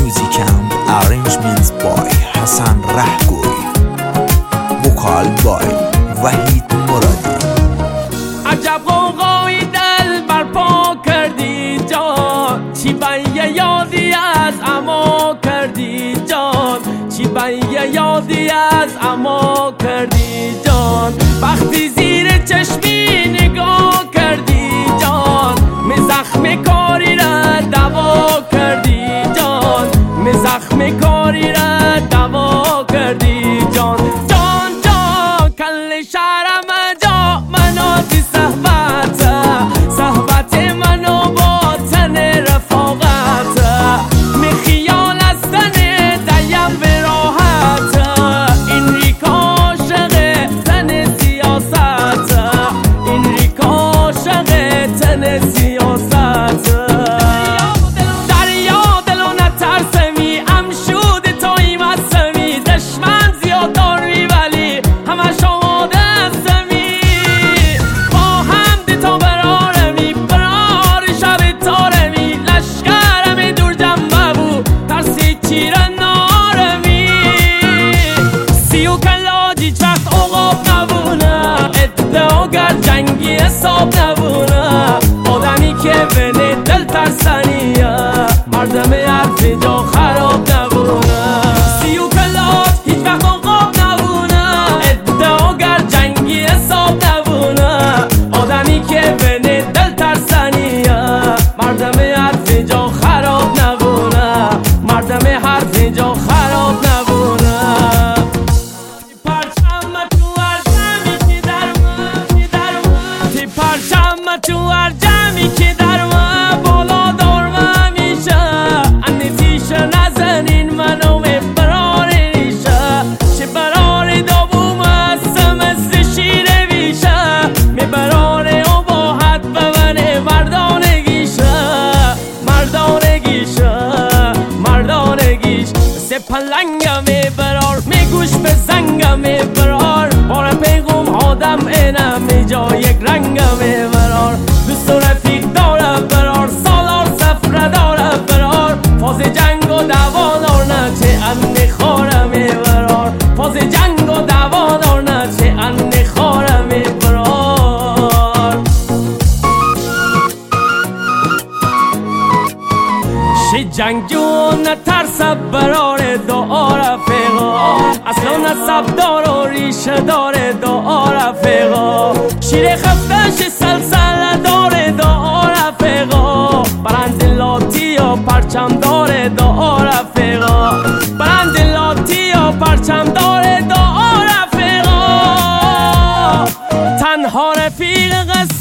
Music and arrangements by حسن رهگوی. وکال by وحید مرادی. عجب غوغای دل برپا کردی جان، چی بیه یادی از اما کردی جان، چی بیه یادی از اما کردی جان. وقتی زیر چشمی نگاه کردی جان، می زخم کاری را دوا کردی جان، می زخم کاری را دوا کردی جان. جان جان کل شهرم جا مناتی صحبت، صحبت منو با تن رفاقت، می خیال از تن دیم به راحت، این ریک عاشق تن سیاست، این ریک عاشق تن سیاست. دریا دلو نترسمی امشود توی مسمی، دشمن زیاد داری ولی همش آماده هستمی، با هم دیتا برارمی برار شب تارمی، لشکرمی دور جنبه بو ترسی چیر نارمی، سیو کلاج هیچ وقت عقاب نبونه، ادعاگر جنگی حساب نبونه، آدمی که بینه دل ترسنیه مردم حرف جا خراب نبونه، سیو کلاج هیچ وقت عقاب نبونه، ادعاگر جنگی حساب نبونه، آدمی که بینه دل ترسنیه مردم حرف جا خراب نبونه، مردم حرف جا خراب نبونه. پرچم تو هر جمعی که در تی پرچم تو هر جمعی که در بالا دارم میشه، انیزیشه نزنین منو به برار ریشه، چه برار دابوم هستم مثل شیر ویشه، می برار و با حد ببنه مردانگیشه، مردانگیشه، مردانگیش مثل پلنگم می برار، می گوش به زنگم می برار، بار پیغم آدم اینم می جا یک رنگم می برار، دوست و رفیق داره برار، سالار سفره داره برار، فاز جنگ و دوادار نه چه انی خواره می برار، فاز جنگ و دوادار نه چه انی خواره می برار. شی جنگجو نترسه برار دعا رفیقا، اصلا نصب دار و ریشه داره دعا رفیقا، شیر خفتش سلسله داره دعا رفیقا، برند لاتی یا پرچم داره دعا رفیقا، برند لاتی یا پرچم داره دعا رفیقا، تنها رفیق قصه